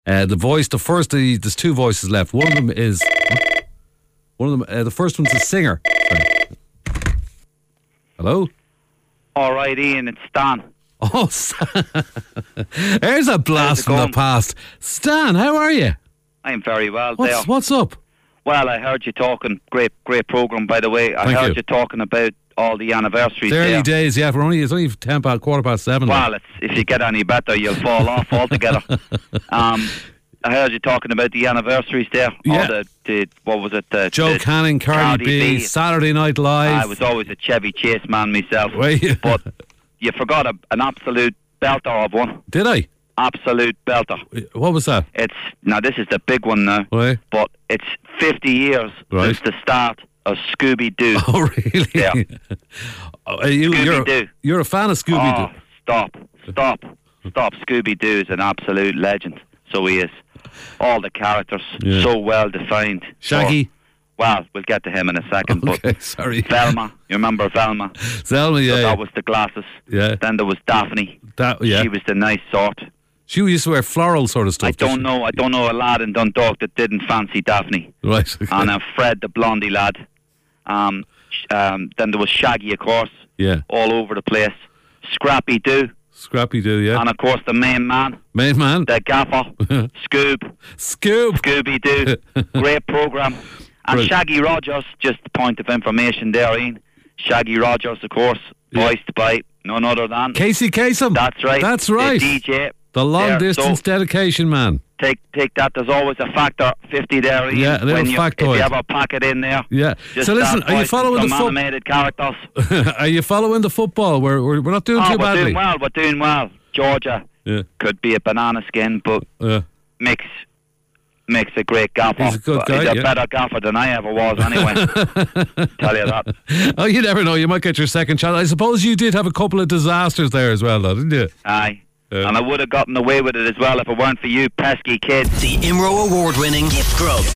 The voice, there's two voices left. One of them, the first one's a singer. Sorry. Hello? All right, Ian, it's Stan. Oh, Stan. There's a blast from the past. Stan, how are you? I'm very well. What's up? Well, I heard you talking. Great programme, by the way. I heard you talking about all the anniversaries. The early days, yeah. It's only 7:15. Well, if you get any better, you'll fall off altogether. I heard you talking about the anniversaries there. Yeah. What was it? Joe Canning, Cardi B, Saturday Night Live. I was always a Chevy Chase man myself. Right. But you forgot an absolute belter of one. Did I? Absolute belter. What was that? Now this is the big one now. Right. But it's 50 years since the start of Scooby-Doo. Oh, really? Yeah. You're a fan of Scooby-Doo? Oh, stop. Scooby-Doo is an absolute legend. So he is. All the characters, so well defined. Shaggy? Well, we'll get to him in a second. Okay, but sorry. Velma, you remember Velma? Velma, yeah. So that was the glasses. Yeah. Then there was Daphne. Yeah. She was the nice sort. She used to wear floral sort of stuff. I don't know a lad in Dundalk that didn't fancy Daphne. Right. Okay. And Fred, the blondie lad. Then there was Shaggy, of course. Yeah. All over the place. Scrappy-Doo. Scrappy-Doo, yeah. And of course the main man. The gaffer. Scooby-Doo. Great programme. And Shaggy Rogers, just a point of information there, Ian. Shaggy Rogers, of course, voiced by none other than Casey Kasem. That's right. That's right. The DJ. The long distance dedication man. Take that. There's always a factor 50 there, Ian. Yeah, a little factoid. If you ever pack it in there. Yeah. So listen, are you following the animated characters? Are you following the football? We're not doing too badly. We're doing well. Georgia could be a banana skin, but makes a great gaffer. He's a good guy. He's a better gaffer than I ever was, anyway. Tell you that. Oh, you never know. You might get your second chance. I suppose you did have a couple of disasters there as well, though, didn't you? Aye. And I would have gotten away with it as well if it weren't for you pesky kids. The IMRO award-winning Gift Grub.